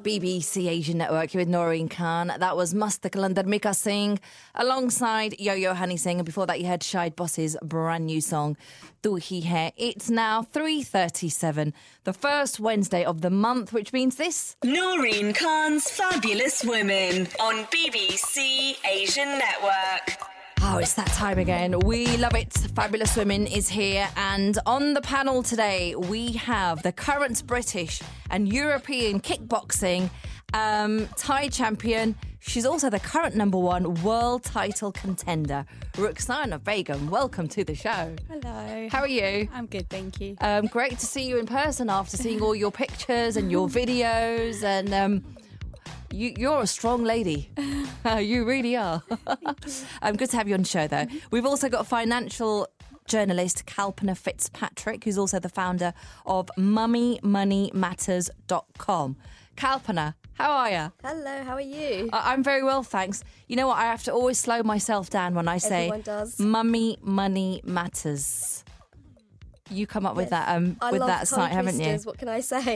BBC Asian Network here with Noreen Khan. That was Mast Kalandar Mika Singh alongside Yo-Yo Honey Singh. And before that, you heard Shahid Boss's brand new song, Tu Hi Hai. It's now 3:37, the first Wednesday of the month, which means this. Noreen Khan's Fabulous Women on BBC Asian Network. Oh, it's that time again. We love it. Fabulous Women is here. And on the panel today, we have the current British and European kickboxing Thai champion. She's also the current #1 world title contender, Rukhsana Begum. Welcome to the show. Hello. How are you? I'm good, thank you. Great to see you in person after seeing all your pictures and your videos. And you're a strong lady. You really are. Good to have you on the show, though. We've also got financial journalist Kalpana Fitzpatrick, who's also the founder of MummyMoneyMatters.com. Kalpana, how are you? Hello, how are you? I'm very well, thanks. You know what? I have to always slow myself down when I say Everyone does. Mummy Money Matters. You come up with that with that site, haven't you? What can I say?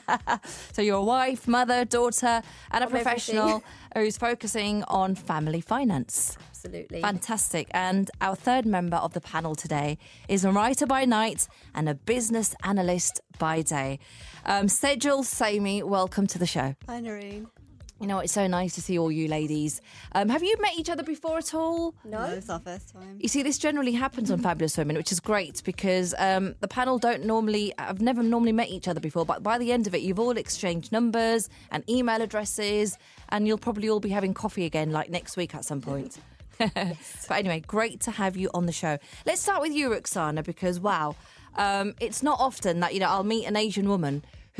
So you're a wife, mother, daughter, and a I'm professional everything. who's focusing on family finance. Absolutely. Fantastic. And our third member of the panel today is a writer by night and a business analyst by day. Sejal Saimi, welcome to the show. Hi, Noreen. You know, it's so nice to see all you ladies. Have you met each other before at all? No? It's our first time. You see, this generally happens on Fabulous Women, which is great because the panel I've never normally met each other before, but by the end of it, you've all exchanged numbers and email addresses, and you'll probably all be having coffee again like next week at some point. But anyway, great to have you on the show. Let's start with you, Rukhsana, because wow, it's not often that, I'll meet an Asian woman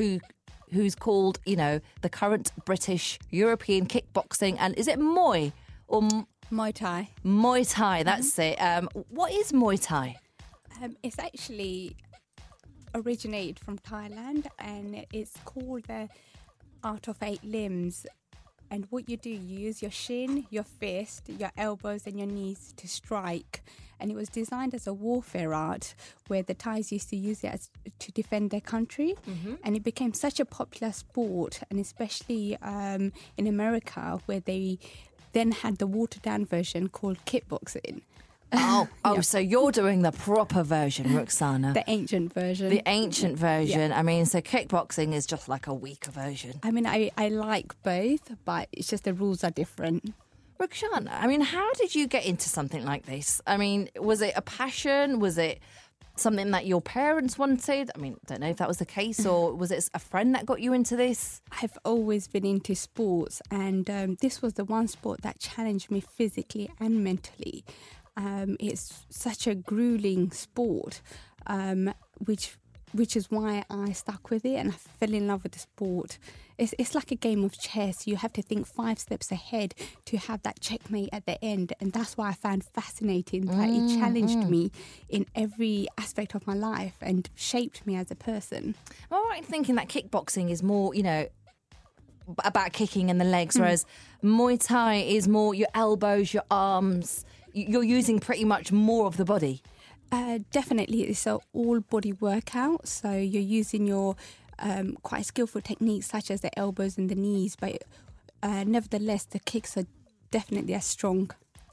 who's called, the current British European kickboxing, and is it Muay or Muay Thai. Muay Thai? That's it. What is Muay Thai? It's actually originated from Thailand, and it's called the Art of 8 Limbs. And what you do, you use your shin, your fist, your elbows and your knees to strike. And it was designed as a warfare art where the Thais used to use it to defend their country. Mm-hmm. And it became such a popular sport, and especially in America, where they then had the watered-down version called kickboxing. Oh, Yeah. So you're doing the proper version, Rukhsana. The ancient version. The ancient version. Yeah. I mean, so kickboxing is just like a weaker version. I mean, I like both, but it's just the rules are different. Rukhsana, I mean, how did you get into something like this? I mean, was it a passion? Was it something that your parents wanted? I mean, I don't know if that was the case, or was it a friend that got you into this? I've always been into sports, and this was the one sport that challenged me physically and mentally. It's such a grueling sport, which is why I stuck with it and I fell in love with the sport. It's like a game of chess. You have to think 5 steps ahead to have that checkmate at the end, and that's why I found fascinating that it challenged me in every aspect of my life and shaped me as a person. Am I right in thinking that kickboxing is more, about kicking in the legs, whereas Muay Thai is more your elbows, your arms? You're using pretty much more of the body. Definitely, it's an all-body workout. So you're using your quite skillful techniques such as the elbows and the knees, but nevertheless, the kicks are definitely as strong.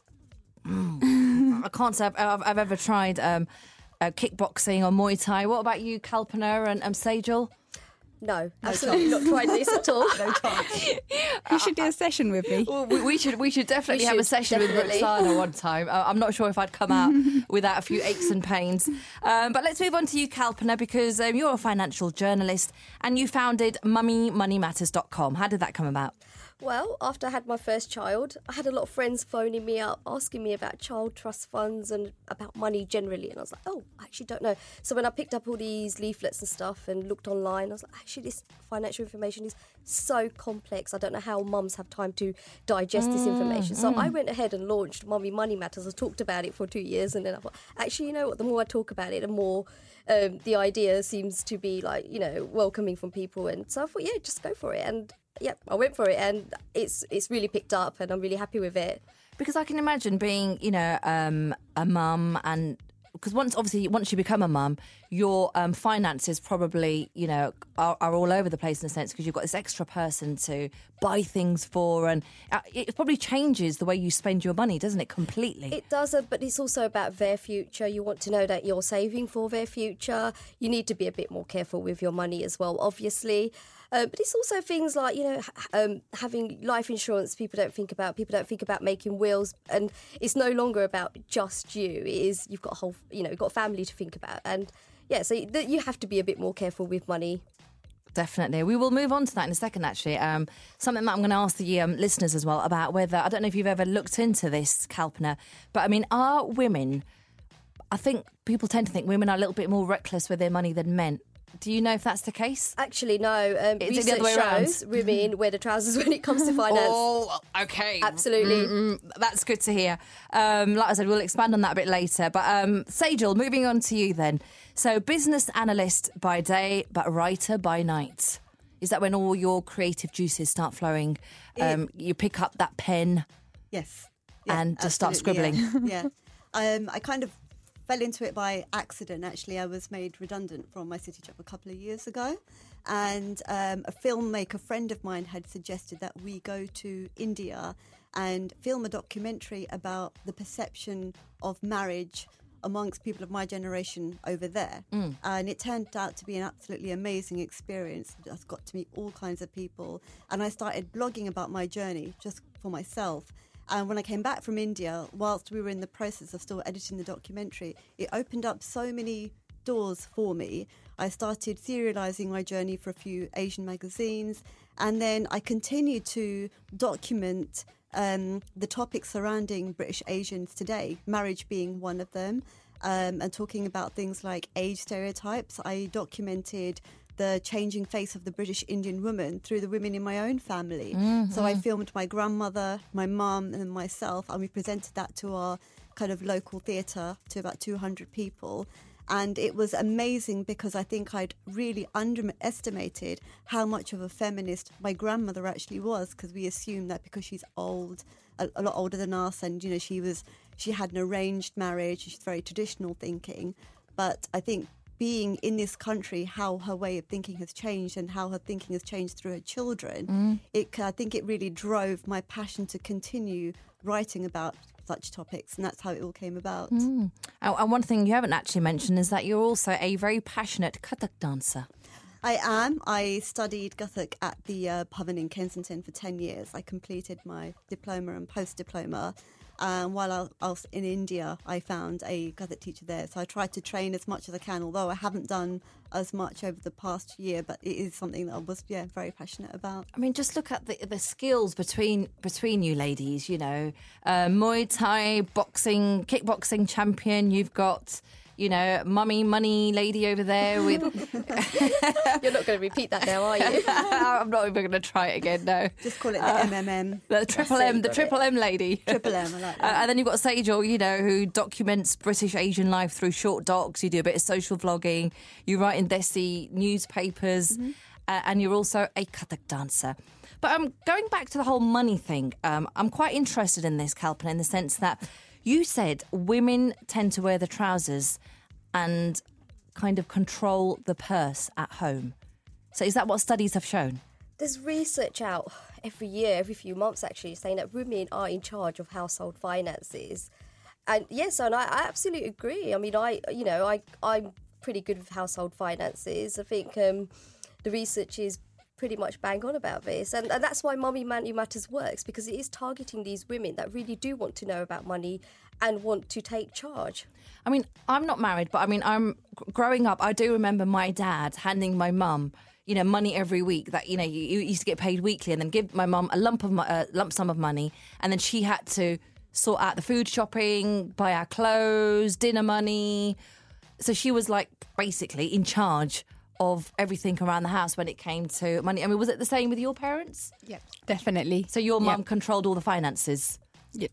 I can't say I've ever tried kickboxing or Muay Thai. What about you, Kalpana and Sejal? No, absolutely not tried this at all. No chance. You should do a session with me. Well, we should definitely have a should, session definitely. with Rukhsana one time. I'm not sure if I'd come out without a few aches and pains. But let's move on to you, Kalpana, because you're a financial journalist and you founded MummyMoneyMatters.com. How did that come about? Well, after I had my first child, I had a lot of friends phoning me up, asking me about child trust funds and about money generally. And I was like, oh, I actually don't know. So when I picked up all these leaflets and stuff and looked online, I was like, actually, this financial information is so complex. I don't know how mums have time to digest this information. So I went ahead and launched Mummy Money Matters. I talked about it for 2 years. And then I thought, actually, you know what? The more I talk about it, the more the idea seems to be like, welcoming from people. And so I thought, yeah, just go for it. And yeah, I went for it, and it's really picked up, and I'm really happy with it. Because I can imagine being, a mum and because once you become a mum, your finances probably, are all over the place in a sense, because you've got this extra person to buy things for, and it probably changes the way you spend your money, doesn't it, completely? It does, but it's also about their future. You want to know that you're saving for their future. You need to be a bit more careful with your money as well, obviously. But it's also things like, having life insurance. People don't think about making wills, and it's no longer about just you. It is, you've got a whole, you've got a family to think about, and so you have to be a bit more careful with money. Definitely. We will move on to that in a second, actually. Something that I'm going to ask the listeners as well about whether, I don't know if you've ever looked into this, Kalpana, but I mean, are women, I think people tend to think women are a little bit more reckless with their money than men. Do you know if that's the case? Actually, no. It's the other way shows women wear the trousers when it comes to finance. Oh, okay. Absolutely. That's good to hear. Like I said, we'll expand on that a bit later. But Sejal, moving on to you then. So business analyst by day, but writer by night. Is that when all your creative juices start flowing? You pick up that pen Yes. and just start scribbling? Yeah. I kind of fell into it by accident, actually. I was made redundant from my city job a couple of years ago, and a filmmaker friend of mine had suggested that we go to India and film a documentary about the perception of marriage amongst people of my generation over there. And it turned out to be an absolutely amazing experience. I got to meet all kinds of people, and I started blogging about my journey just for myself. And when I came back from India, whilst we were in the process of still editing the documentary, it opened up so many doors for me. I started serialising my journey for a few Asian magazines, and then I continued to document the topics surrounding British Asians today, marriage being one of them, and talking about things like age stereotypes. I documented the changing face of the British Indian woman through the women in my own family. So I filmed my grandmother, my mum and myself, and we presented that to our kind of local theatre to about 200 people. And it was amazing because I think I'd really underestimated how much of a feminist my grandmother actually was, because we assumed that because she's old, a lot older than us, and she had an arranged marriage, she's very traditional thinking. But I think being in this country, how her way of thinking has changed and how her thinking has changed through her children, I think it really drove my passion to continue writing about such topics, and that's how it all came about. And one thing you haven't actually mentioned is that you're also a very passionate Kathak dancer. I am. I studied Kathak at the Bhavan in Kensington for 10 years. I completed my diploma and post-diploma. While I was in India, I found a Kathak teacher there. So I tried to train as much as I can, although I haven't done as much over the past year, but it is something that I was very passionate about. I mean, just look at the skills between you ladies, Muay Thai, boxing, kickboxing champion. You've got, mummy money lady over there with... You're not going to repeat that now, are you? I'm not even going to try it again, no. Just call it the MMM. The Triple M lady. Triple M, I like that. And then you've got Sejal, who documents British Asian life through short docs. You do a bit of social vlogging. You write in Desi newspapers. And you're also a Kathak dancer. But going back to the whole money thing, I'm quite interested in this, Kalpana, in the sense that you said women tend to wear the trousers and kind of control the purse at home. So is that what studies have shown? There's research out every year, every few months actually, saying that women are in charge of household finances. And yes, and I absolutely agree. I mean, I'm pretty good with household finances. I think the research is pretty much bang on about this. And that's why Mummy Money Matters works, because it is targeting these women that really do want to know about money and want to take charge. I mean, I'm not married, but I mean, I'm growing up, I do remember my dad handing my mum, money every week that, you used to get paid weekly, and then give my mum a lump sum of money. And then she had to sort out the food shopping, buy our clothes, dinner money. So she was like basically in charge of everything around the house when it came to money. I mean, was it the same with your parents? Yeah, definitely. So your mum controlled all the finances? Yeah.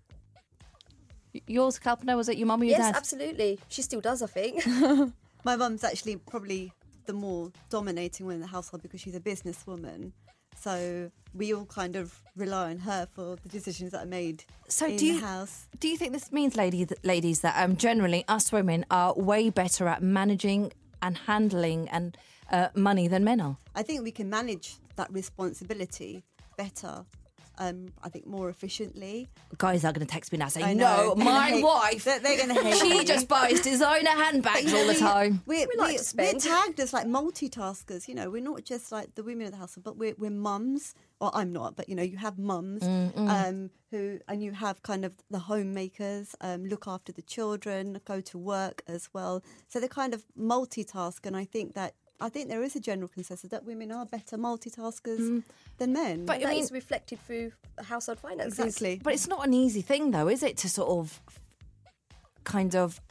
Yours, Kalpana, was it your mum or your dad? Yes, absolutely. She still does, I think. My mum's actually probably the more dominating one in the household because she's a businesswoman. So we all kind of rely on her for the decisions that are made So in do the you house. do you think this means, ladies, that generally us women are way better at managing and handling and money than men are? I think we can manage that responsibility better. I think more efficiently. Guys are going to text me now I saying, know. "No, my Hate- wife, They're going to hate she you. just buys designer handbags all the time." We like to spend. We're tagged as like multitaskers. You know, we're not just like the women of the household, but we're mums. Well, I'm not, but you know, you have mums who, and you have kind of the homemakers, look after the children, go to work as well. So they kind of multitask, and I think there is a general consensus that women are better multitaskers than men. But I That mean, is reflected through household finances. exactly. but it's not an easy thing, though, is it, to sort of, kind of,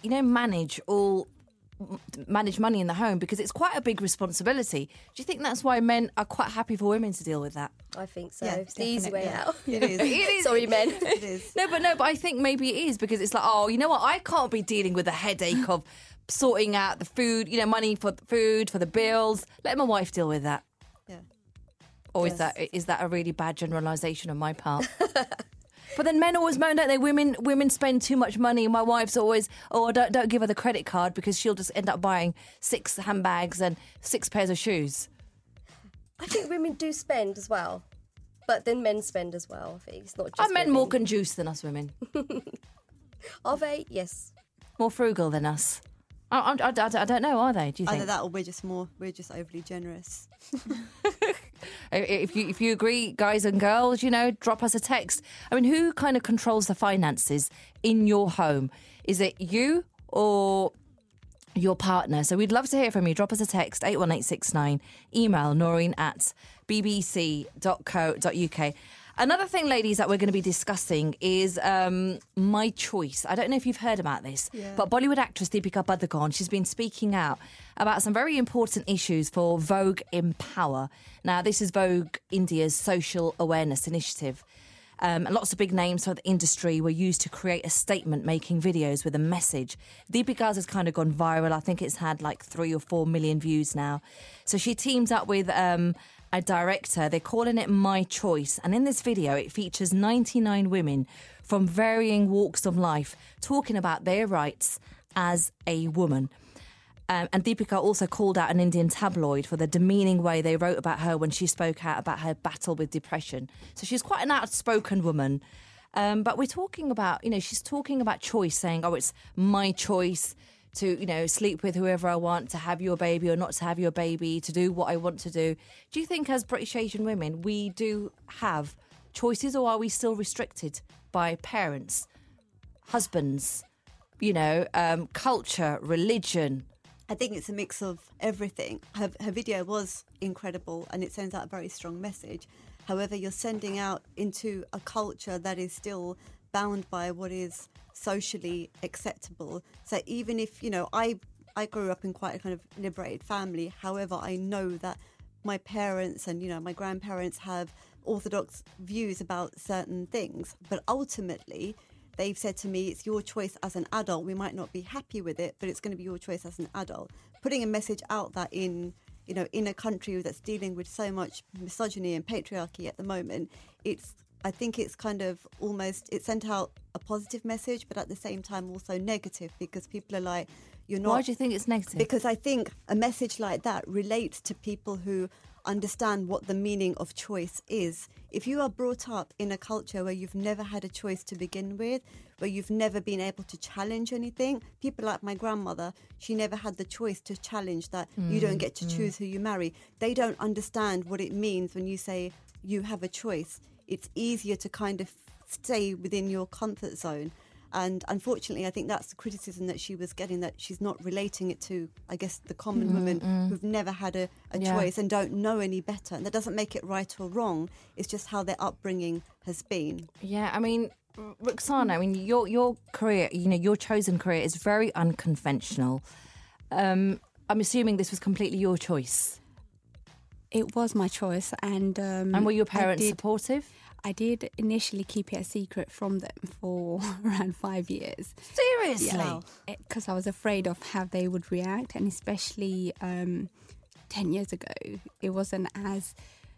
manage money in the home, because it's quite a big responsibility. Do you think that's why men are quite happy for women to deal with that? I think so. Yeah, it's the easy way definitely. out. It is. It is. Sorry, men. It is. No, but I think maybe it is, because it's like, oh, you know what? I can't be dealing with the headache of sorting out the food, money for the food, for the bills. Let my wife deal with that. Yeah. Or Yes. is that a really bad generalisation on my part? But then men always moan, don't they? Women spend too much money. And my wife's always, don't give her the credit card because she'll just end up buying 6 handbags and 6 pairs of shoes. I think women do spend as well. But then men spend as well. I think it's not just Are men women. more conjuice than us women? Are they? Yes. More frugal than us? I don't know, are they? Do you think? Either that or we're just overly generous. If you agree, guys and girls, drop us a text. I mean, who kind of controls the finances in your home? Is it you or your partner? So we'd love to hear from you. Drop us a text, 81869. Email noreen@bbc.co.uk. Another thing, ladies, that we're going to be discussing is My Choice. I don't know if you've heard about this, but Bollywood actress Deepika Padukone, she's been speaking out about some very important issues for Vogue Empower. Now, this is Vogue India's social awareness initiative. And lots of big names from the industry were used to create a statement, making videos with a message. Deepika's has kind of gone viral. I think it's had like 3 or 4 million views now. So she teams up with a director. They're calling it My Choice. And in this video, it features 99 women from varying walks of life talking about their rights as a woman. And Deepika also called out an Indian tabloid for the demeaning way they wrote about her when she spoke out about her battle with depression. So she's quite an outspoken woman. But we're talking about, she's talking about choice, saying, it's my choice to, sleep with whoever I want, to have your baby or not to have your baby, to do what I want to do. Do you think as British Asian women, we do have choices, or are we still restricted by parents, husbands, culture, religion? I think it's a mix of everything. Her video was incredible and it sends out a very strong message. However, you're sending out into a culture that is still bound by what is socially acceptable. So even if, I grew up in quite a kind of liberated family. However, I know that my parents and, my grandparents have orthodox views about certain things. But ultimately, they've said to me, it's your choice as an adult. We might not be happy with it, but it's going to be your choice as an adult. Putting a message out that in a country that's dealing with so much misogyny and patriarchy at the moment, I think it's kind of almost, it sent out a positive message, but at the same time also negative, because people are like, you're not. Why do you think it's negative? Because I think a message like that relates to people who understand what the meaning of choice is. If you are brought up in a culture where you've never had a choice to begin with, where you've never been able to challenge anything, people like my grandmother, she never had the choice to challenge that you don't get to choose who you marry. They don't understand what it means when you say you have a choice. It's easier to kind of stay within your comfort zone. And unfortunately, I think that's the criticism that she was getting, that she's not relating it to, I guess, the common women who've never had a choice and don't know any better. And that doesn't make it right or wrong. It's just how their upbringing has been. Yeah, I mean, Ruxana, your career, your chosen career is very unconventional. I'm assuming this was completely your choice. It was my choice, and were your parents supportive? I did initially keep it a secret from them for around 5 years. Seriously? Because I was afraid of how they would react, and especially 10 years ago, it wasn't as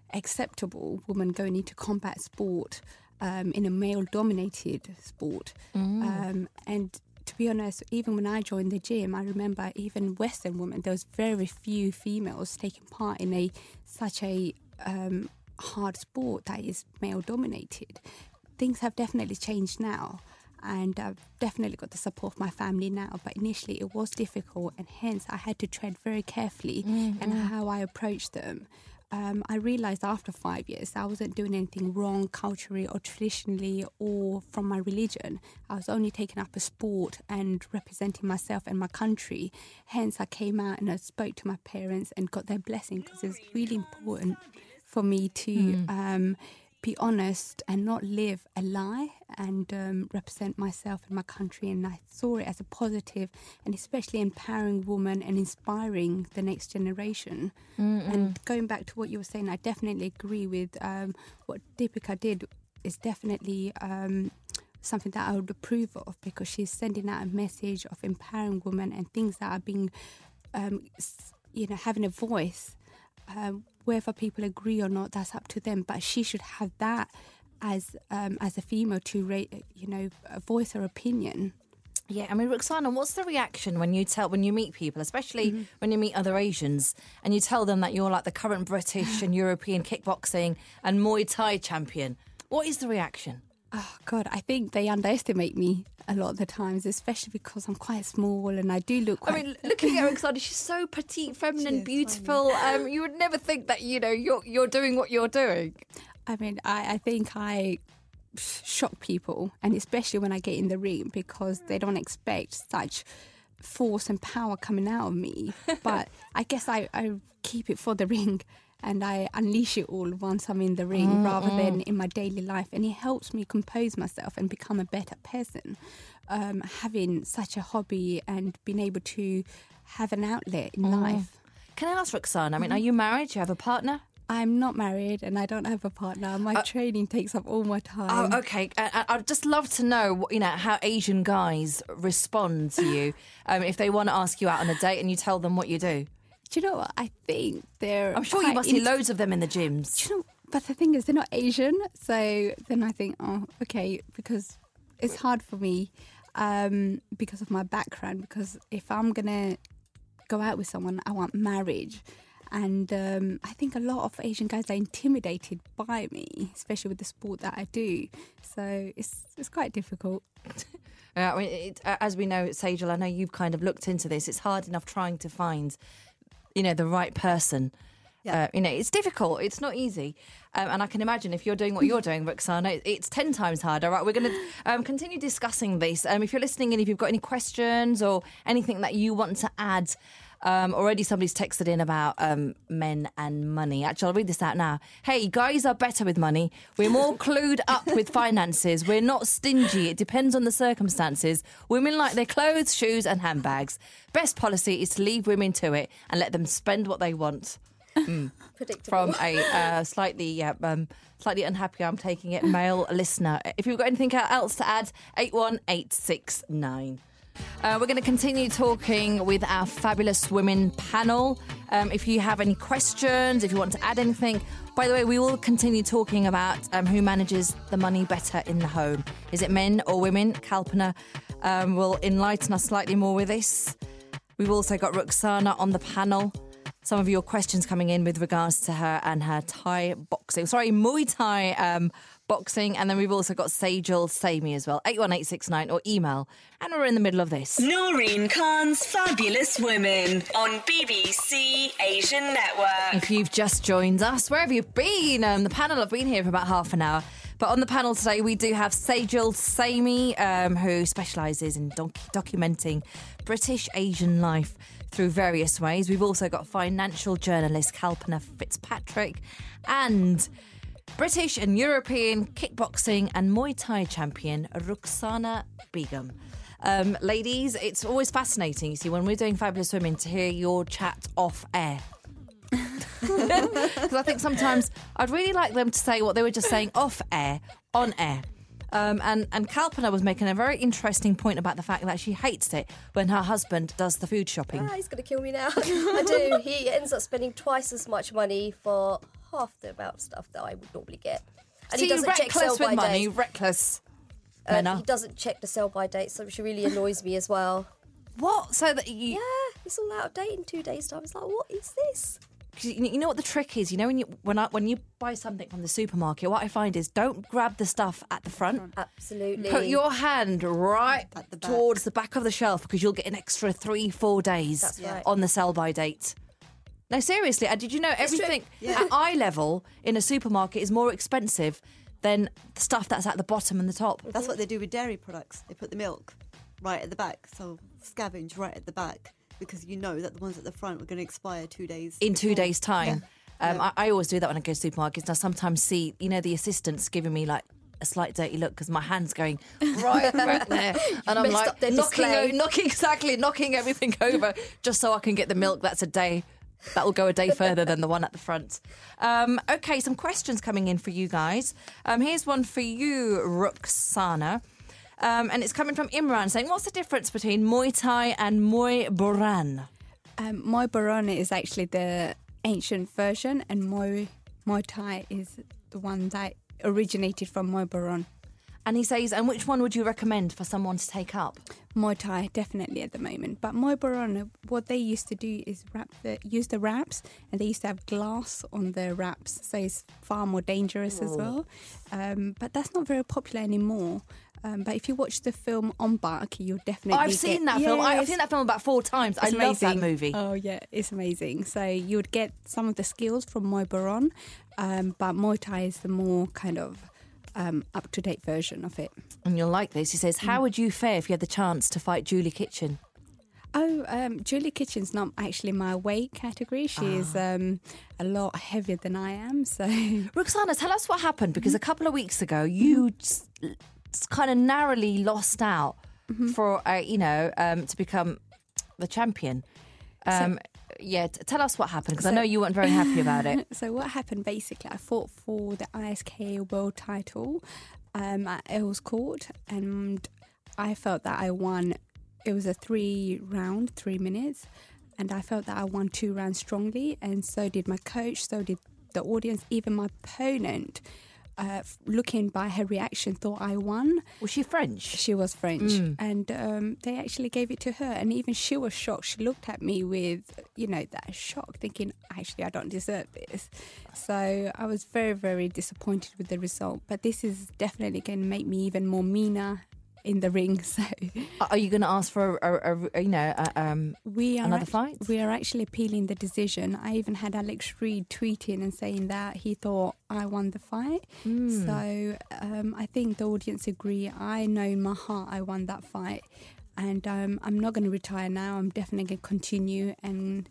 acceptable woman going into combat sport in a male-dominated sport. And to be honest, even when I joined the gym, I remember even Western women, there was very few females taking part in such a hard sport that is male-dominated. Things have definitely changed now, and I've definitely got the support of my family now, but initially it was difficult, and hence I had to tread very carefully in how I approached them. I realised after 5 years I wasn't doing anything wrong culturally or traditionally or from my religion. I was only taking up a sport and representing myself and my country. Hence I came out and I spoke to my parents and got their blessing, because it's really important for me to be honest and not live a lie, and represent myself and my country. And I saw it as a positive and especially empowering woman and inspiring the next generation. And going back to what you were saying, I definitely agree with what Deepika did is definitely something that I would approve of, because she's sending out a message of empowering women and things that are being, having a voice. Whether people agree or not, that's up to them. But she should have that as a female to voice her opinion. Yeah, I mean, Rukhsana, what's the reaction when you meet people, especially when you meet other Asians, and you tell them that you're like the current British and European kickboxing and Muay Thai champion? What is the reaction? Oh, God, I think they underestimate me a lot of the times, especially because I'm quite small and I do look quite... I mean, looking at Rukhsana, she's so petite, feminine, beautiful. You would never think that, you're doing what you're doing. I mean, I think I shock people, and especially when I get in the ring, because they don't expect such force and power coming out of me. But I guess I keep it for the ring, and I unleash it all once I'm in the ring rather than in my daily life. And it helps me compose myself and become a better person. Having such a hobby and being able to have an outlet in life. Can I ask, Rukhsana, I mean, are you married? Do you have a partner? I'm not married and I don't have a partner. My training takes up all my time. Oh, okay. I'd just love to know, how Asian guys respond to you if they want to ask you out on a date and you tell them what you do. Do you know what? I think they're... I'm sure you must see loads of them in the gyms. Do you know, but the thing is, they're not Asian. So then I think, oh, okay, because it's hard for me because of my background. Because if I'm going to go out with someone, I want marriage. And I think a lot of Asian guys are intimidated by me, especially with the sport that I do. So it's quite difficult. I mean, as we know, Sejal, I know you've kind of looked into this. It's hard enough trying to find, the right person. Yeah. It's difficult. It's not easy. And I can imagine if you're doing what you're doing, Rukhsana, it's 10 times harder. Right, we're going to continue discussing this. If you're listening and if you've got any questions or anything that you want to add, already somebody's texted in about men and money. Actually, I'll read this out now. Hey, guys are better with money. We're more clued up with finances. We're not stingy. It depends on the circumstances. Women like their clothes, shoes and handbags. Best policy is to leave women to it and let them spend what they want. Predictable. From a slightly unhappy, I'm taking it, male listener. If you've got anything else to add, 81869. We're going to continue talking with our fabulous women panel. If you have any questions, if you want to add anything. By the way, we will continue talking about who manages the money better in the home. Is it men or women? Kalpana will enlighten us slightly more with this. We've also got Rukhsana on the panel. Some of your questions coming in with regards to her and her Muay Thai boxing. And then we've also got Sejal Sami as well, 81869 or email. And we're in the middle of this. Noreen Khan's Fabulous Women on BBC Asian Network. If you've just joined us, where have you been? The panel have been here for about half an hour. But on the panel today, we do have Sejal Sami, who specialises in documenting British Asian life through various ways. We've also got financial journalist Kalpana Fitzpatrick and British and European kickboxing and Muay Thai champion Rukhsana Begum. Ladies, it's always fascinating, you see, when we're doing Fabulous Women, to hear your chat off air. Because I think sometimes I'd really like them to say what they were just saying off air, on air. And Kalpana was making a very interesting point about the fact that she hates it when her husband does the food shopping. He's going to kill me now. I do. He ends up spending twice as much money for half the amount of stuff that I would normally get. And So he doesn't you're check sell reckless with by money, date. reckless. He Menna. doesn't check the sell by date, so which really annoys me as well. What? So that you... Yeah, it's all out of date in 2 days' time. It's like, what is this? 'Cause you know what the trick is? You know when you buy something from the supermarket, what I find is don't grab the stuff at the front. Absolutely. Put your hand right At the back. towards the back of the shelf because you'll get an extra 3-4 days That's right. on the sell-by date. No, seriously, did you know everything at eye level in a supermarket is more expensive than the stuff that's at the bottom and the top? That's what they do with dairy products. They put the milk right at the back, so scavenge right at the back, because you know that the ones at the front are going to expire 2 days. In 2 before. days' time. Yeah. I always do that when I go to supermarkets. And I sometimes see, the assistants giving me like a slight dirty look because my hand's going right there. And I'm messed like up their display. knocking everything over just so I can get the milk that's a day. That will go a day further than the one at the front. Okay, some questions coming in for you guys. Here's one for you, Ruxana. And it's coming from Imran saying, what's the difference between Muay Thai and Muay Boran? Muay Boran is actually the ancient version, and Muay Thai is the one that originated from Muay Boran. And he says, and which one would you recommend for someone to take up? Muay Thai, definitely at the moment. But Muay Boran, what they used to do is use the wraps, and they used to have glass on the wraps, so it's far more dangerous as well. But that's not very popular anymore. But if you watch the film On Bark, you'll definitely I've seen that film. I've seen that film about 4 times. I It's love that amazing. movie. Oh, yeah, it's amazing. So you would get some of the skills from Muay Boran, but Muay Thai is the more kind of up-to-date version of it. And you'll like this. He says, how would you fare if you had the chance to fight Julie Kitchen? Julie Kitchen's not actually my weight category. She is a lot heavier than I am. So Ruxana, tell us what happened, because a couple of weeks ago you kind of narrowly lost out for to become the champion. Tell us what happened, because I know you weren't very happy about it. So what happened, basically, I fought for the ISK world title at Earls Court, and I felt that I won. It was a 3-round, 3 minutes, and I felt that I won 2 rounds strongly, and so did my coach, so did the audience, even my opponent. Looking by her reaction, thought I won. Was she French? She was French, and they actually gave it to her, and even she was shocked. She looked at me with, that shock, thinking, actually, I don't deserve this. So I was very, very disappointed with the result, but this is definitely going to make me even more meaner in the ring. So Are you going to ask for another fight? We are actually appealing the decision. I even had Alex Reid tweeting and saying that he thought I won the fight. So I think the audience agree. I know in my heart I won that fight, and I'm not going to retire now. I'm definitely going to continue and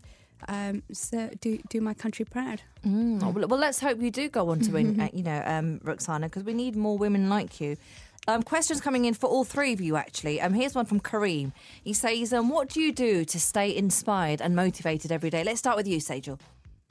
do my country proud. Well, let's hope you do go on to win, Ruxana, because we need more women like you. Questions coming in for all 3 of you, actually. Here's one from Kareem. He says, what do you do to stay inspired and motivated every day? Let's start with you, Sejal.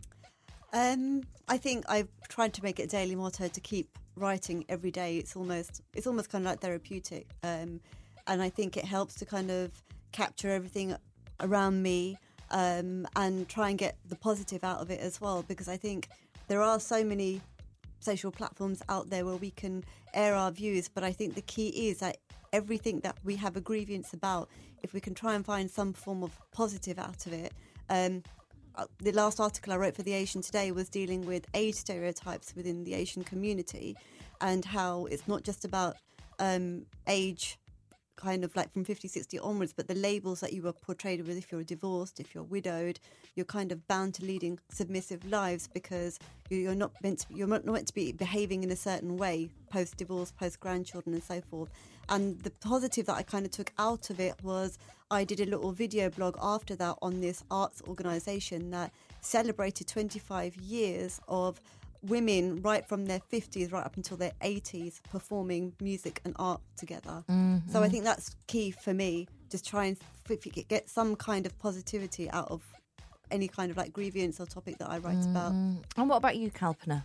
I think I've tried to make it a daily motto to keep writing every day. It's almost kind of like therapeutic, and I think it helps to kind of capture everything around me and try and get the positive out of it as well, because I think there are so many social platforms out there where we can air our views, but I think the key is that everything that we have a grievance about, if we can try and find some form of positive out of it. The last article I wrote for The Asian Today was dealing with age stereotypes within the Asian community, and how it's not just about age, kind of like from 50, 60 onwards, but the labels that you were portrayed with. If you're divorced, if you're widowed, you're kind of bound to leading submissive lives because you're not meant to be behaving in a certain way post-divorce, post-grandchildren and so forth. And the positive that I kind of took out of it was I did a little video blog after that on this arts organisation that celebrated 25 years of women right from their 50s right up until their 80s performing music and art together. So I think that's key for me, just try and get some kind of positivity out of any kind of like grievance or topic that I write about. And what about you, Kalpana?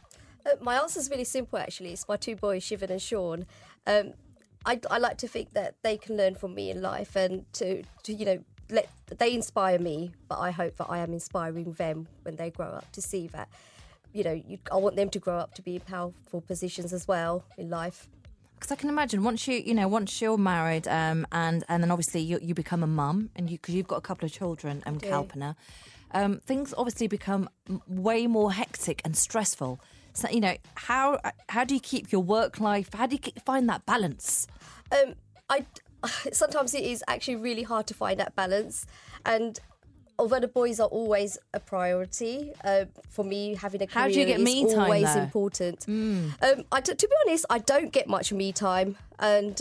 My answer's really simple, actually. It's my two boys, Shivan and Sean. I like to think that they can learn from me in life, and to they inspire me, but I hope that I am inspiring them when they grow up to see that, I want them to grow up to be in powerful positions as well in life. Because I can imagine once you're married, and then obviously you become a mum, and because you've got a couple of children, Kalpana, things obviously become way more hectic and stressful. So, how do you keep your work life? How do you find that balance? Sometimes it is actually really hard to find that balance, and although the boys are always a priority, for me, having a career How do you get is me time, always though? important. To be honest, I don't get much me time, and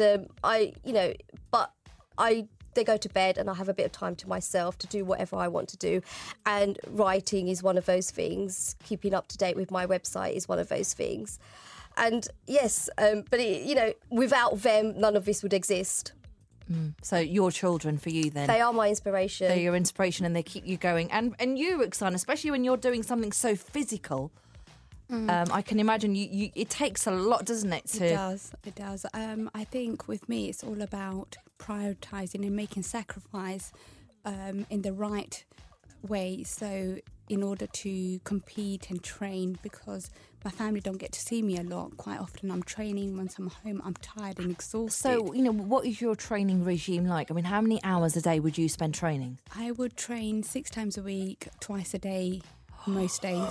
they go to bed and I have a bit of time to myself to do whatever I want to do. And writing is one of those things. Keeping up to date with my website is one of those things. And yes, but without them, none of this would exist. So your children for you then? They are my inspiration. They're your inspiration and they keep you going. And you, Roxanne, especially when you're doing something so physical, I can imagine it takes a lot, doesn't it? It does. I think with me, it's all about prioritising and making sacrifice in the right way. So in order to compete and train, because my family don't get to see me a lot. Quite often I'm training. Once I'm home, I'm tired and exhausted. So, what is your training regime like? I mean, how many hours a day would you spend training? I would train 6 times a week, twice a day, most days.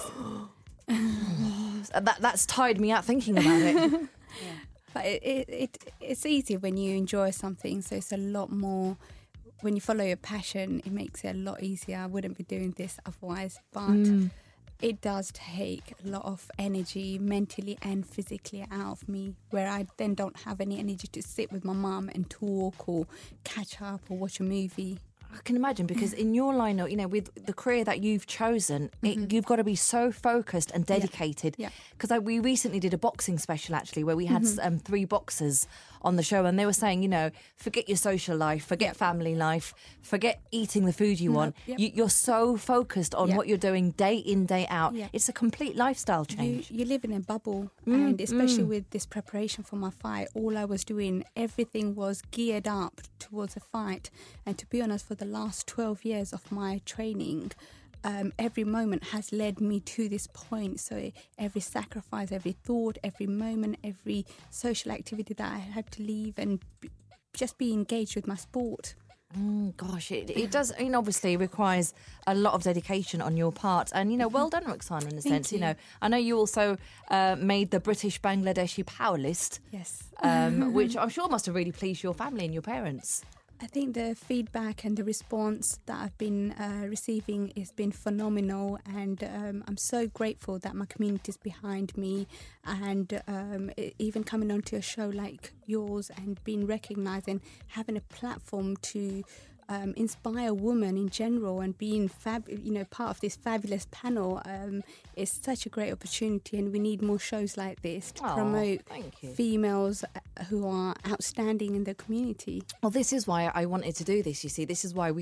That's tired me out thinking about it. But it's easy when you enjoy something, so it's a lot more. When you follow your passion, it makes it a lot easier. I wouldn't be doing this otherwise, but it does take a lot of energy, mentally and physically, out of me, where I then don't have any energy to sit with my mum and talk or catch up or watch a movie. I can imagine, because in your line, with the career that you've chosen, you've got to be so focused and dedicated. Because we recently did a boxing special, actually, where we had 3 boxers on the show, and they were saying, forget your social life, forget family life, forget eating the food you want. You're so focused on what you're doing day in, day out. It's a complete lifestyle change. You live in a bubble, and especially with this preparation for my fight, all I was doing, everything was geared up towards a fight. And to be honest, for the last 12 years of my training, every moment has led me to this point. So every sacrifice, every thought, every moment, every social activity that I had to leave and just be engaged with my sport. Gosh, it does. Obviously, requires a lot of dedication on your part, and well done, Roxanne. In a sense, I know you also made the British Bangladeshi Power List. Yes, which I'm sure must have really pleased your family and your parents. I think the feedback and the response that I've been receiving has been phenomenal, and I'm so grateful that my community is behind me, and even coming onto a show like yours and being recognised and having a platform to inspire women in general and being part of this fabulous panel is such a great opportunity, and we need more shows like this to promote females who are outstanding in the community. Well, this is why I wanted to do this. You see, this is why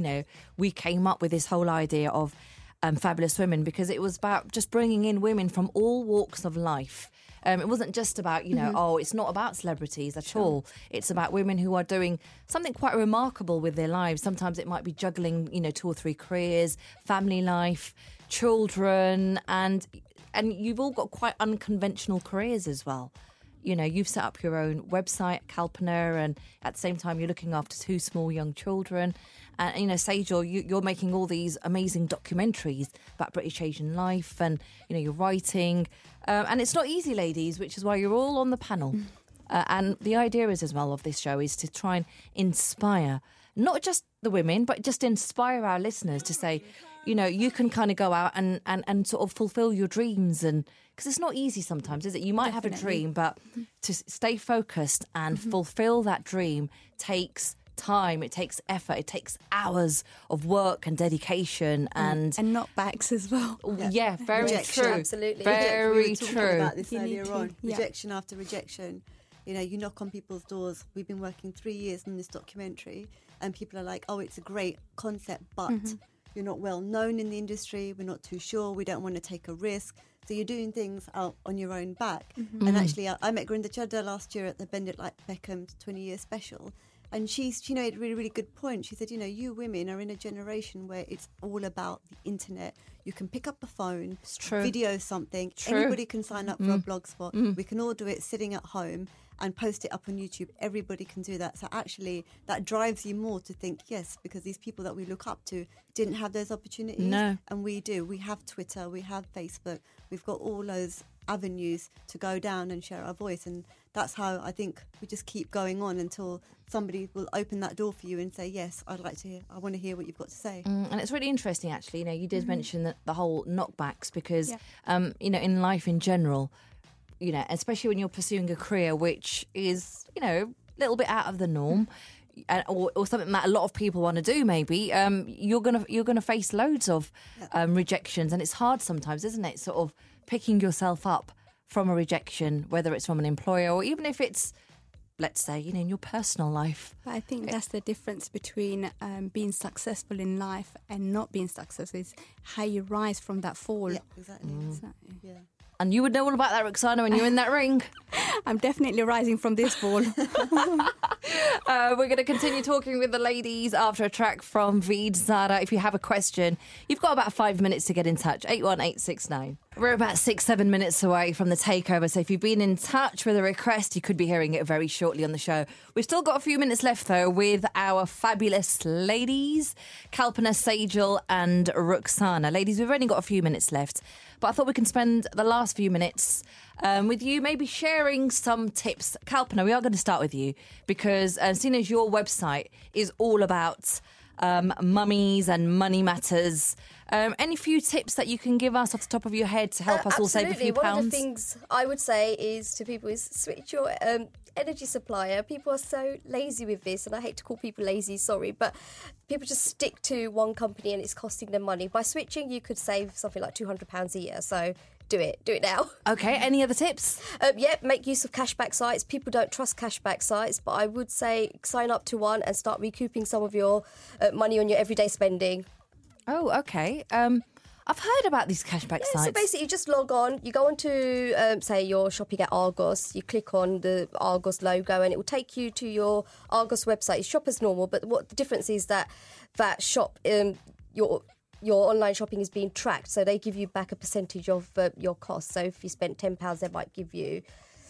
we came up with this whole idea of Fabulous Women, because it was about just bringing in women from all walks of life. It wasn't just about, it's not about celebrities at all. It's about women who are doing something quite remarkable with their lives. Sometimes it might be juggling, 2 or 3 careers, family life, children, and you've all got quite unconventional careers as well. You've set up your own website, Kalpana, and at the same time you're looking after 2 small young children. And, Sejal, you're making all these amazing documentaries about British Asian life, and, you're writing. And it's not easy, ladies, which is why you're all on the panel. And the idea is, as well, of this show is to try and inspire not just the women, but just inspire our listeners to say, you can kind of go out and sort of fulfill your dreams. And because it's not easy sometimes, is it? You might have a dream, but to stay focused and fulfill that dream takes time, it takes effort, it takes hours of work and dedication, and knockbacks as well. Yeah, very Rejection. true. Absolutely. Very we were talking true. about this You earlier need to, on. yeah. Rejection after rejection. You knock on people's doors. We've been working 3 years on this documentary, and people are like, "Oh, it's a great concept, but you're not well known in the industry. We're not too sure. We don't want to take a risk." So you're doing things out on your own back. And actually, I met Grinda Chadha last year at the Bend It Like Beckham's 20-year special. And she made a really, really good point. She said, you women are in a generation where it's all about the internet. You can pick up the phone, video something. Anybody can sign up for a blog spot. We can all do it sitting at home and post it up on YouTube. Everybody can do that. So actually, that drives you more to think, yes, because these people that we look up to didn't have those opportunities. No. And we do. We have Twitter, we have Facebook. We've got all those avenues to go down and share our voice. And that's how I think we just keep going on until somebody will open that door for you and say, yes, I want to hear what you've got to say. And it's really interesting, actually. You did mention that the whole knockbacks because, in life in general, especially when you're pursuing a career which is, a little bit out of the norm, or something that a lot of people want to do, maybe you're gonna face loads of rejections, and it's hard sometimes, isn't it? Sort of picking yourself up from a rejection, whether it's from an employer or even if it's, let's say, in your personal life. But I think that's the difference between being successful in life and not being successful, is how you rise from that fall. Yeah, exactly. Yeah. And you would know all about that, Roxana, when you're in that ring. I'm definitely rising from this fall. We're going to continue talking with the ladies after a track from Veed Zara. If you have a question, you've got about 5 minutes to get in touch. 81869. We're about 6-7 minutes away from the takeover, so if you've been in touch with a request, you could be hearing it very shortly on the show. We've still got a few minutes left, though, with our fabulous ladies, Kalpana Sejal and Roxana. Ladies, we've only got a few minutes left, but I thought we can spend the last few minutes with you, maybe sharing some tips. Kalpana, we are going to start with you because seeing as your website is all about mummies and money matters, any few tips that you can give us off the top of your head to help us all save a few pounds? One of the things I would say is to people is switch your energy supplier. People are so lazy with this, and I hate to call people lazy, sorry, but people just stick to one company and it's costing them money. By switching, you could save something like £200 a year, so do it now. Okay, any other tips? Make use of cashback sites. People don't trust cashback sites, but I would say sign up to one and start recouping some of your money on your everyday spending. Oh, okay. I've heard about these cashback sites. So basically, you just log on, you go onto, say, you're shopping at Argos, you click on the Argos logo and it will take you to your Argos website. You shop as normal, but what the difference is that shop, your online shopping is being tracked, so they give you back a percentage of your cost. So if you spent £10, they might give you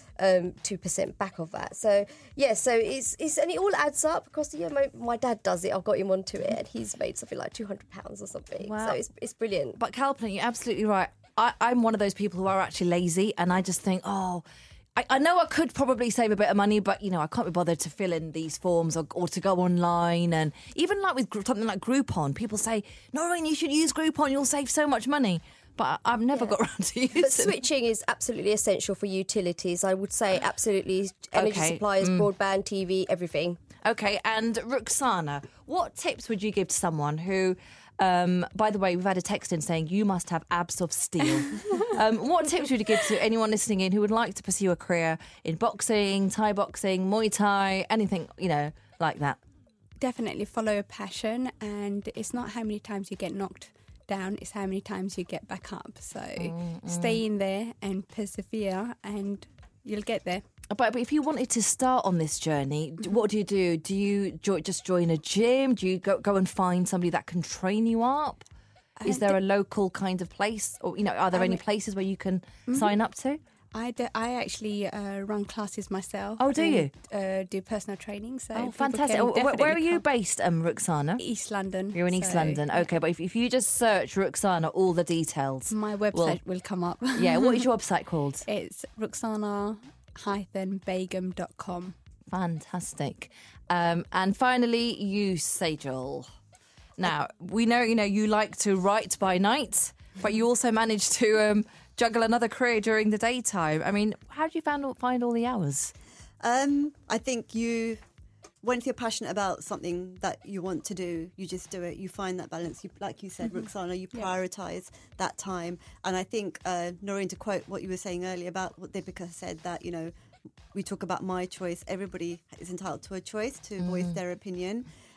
2% back of that. So it's and it all adds up across the year. My dad does it. I've got him onto it, and he's made something like £200 or something. Wow. So it's brilliant. But Kalpana, you're absolutely right. I'm one of those people who are actually lazy, and I just think, I know I could probably save a bit of money, but, I can't be bothered to fill in these forms or to go online. And even like with something like Groupon, people say, Noreen, you should use Groupon, you'll save so much money. But I've never got around to using it. But switching is absolutely essential for utilities. I would say absolutely energy suppliers, broadband, TV, everything. Okay, and Roxana, what tips would you give to someone who... by the way, we've had a text in saying you must have abs of steel. What tips would you give to anyone listening in who would like to pursue a career in boxing, Thai boxing, Muay Thai, anything, like that? Definitely follow a passion, and it's not how many times you get knocked down, it's how many times you get back up. So stay in there and persevere and you'll get there. But if you wanted to start on this journey, what do you do? Do you just join a gym? Do you go and find somebody that can train you up? Is there a local kind of place? Or, are there any places where you can sign up to? I actually run classes myself. Oh, do you? Do personal training. So fantastic. Where are you based, Roxana? East London. You're in East London. Okay, but if you just search Roxana, all the details. My website will come up. Yeah, what is your website called? It's Roxana-Begum.com. Fantastic. And finally, you, Sejal. Now, we know, you like to write by night, but you also manage to juggle another career during the daytime. I mean, how do you find all the hours? I think once you're passionate about something that you want to do, you just do it. You find that balance. Like you said, Roxana, you prioritise that time. And I think, Noreen, to quote what you were saying earlier about what Deepika said, that, we talk about my choice. Everybody is entitled to a choice to voice their opinion.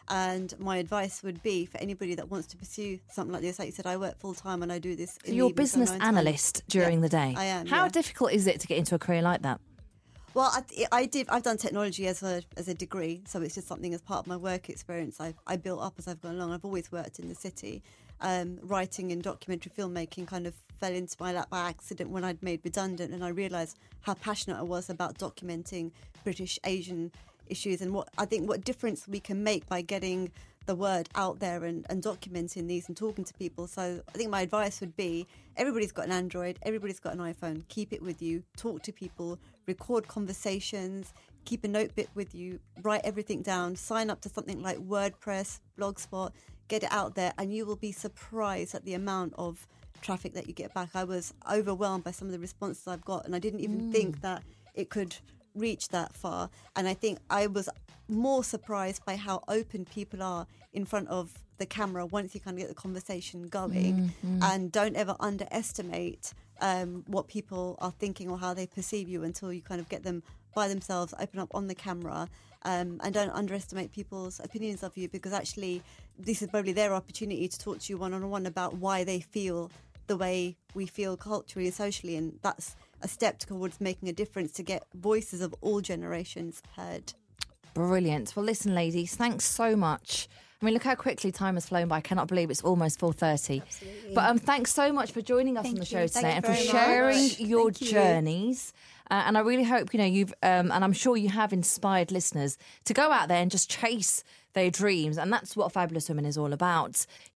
And my advice would be for anybody that wants to pursue something like this, like you said, I work full time and I do this. So you're a business analyst during the day. I am. How difficult is it to get into a career like that? Well, I've done technology as a degree, so it's just something as part of my work experience I built up as I've gone along. I've always worked in the city. Writing and documentary filmmaking kind of fell into my lap by accident when I'd made redundant, and I realised how passionate I was about documenting British Asian issues and what difference we can make by getting the word out there and documenting these and talking to people. So I think my advice would be everybody's got an Android, everybody's got an iPhone, keep it with you, talk to people, record conversations, keep a notebook with you, write everything down, sign up to something like WordPress, Blogspot, get it out there, and you will be surprised at the amount of traffic that you get back. I was overwhelmed by some of the responses I've got, and I didn't even think that it could reach that far. And I think I was more surprised by how open people are in front of the camera once you kind of get the conversation going. And don't ever underestimate what people are thinking or how they perceive you until you kind of get them by themselves, open up on the camera, and don't underestimate people's opinions of you, because actually this is probably their opportunity to talk to you one-on-one about why they feel the way we feel culturally and socially, and that's a step towards making a difference to get voices of all generations heard. Brilliant. Well, listen, ladies, thanks so much. I mean, look how quickly time has flown by. I cannot believe it's almost 4:30. Absolutely. But thanks so much for joining us on the show today and for sharing your journeys. And I really hope, you've, and I'm sure you have inspired listeners to go out there and just chase their dreams. And that's what Fabulous Women is all about.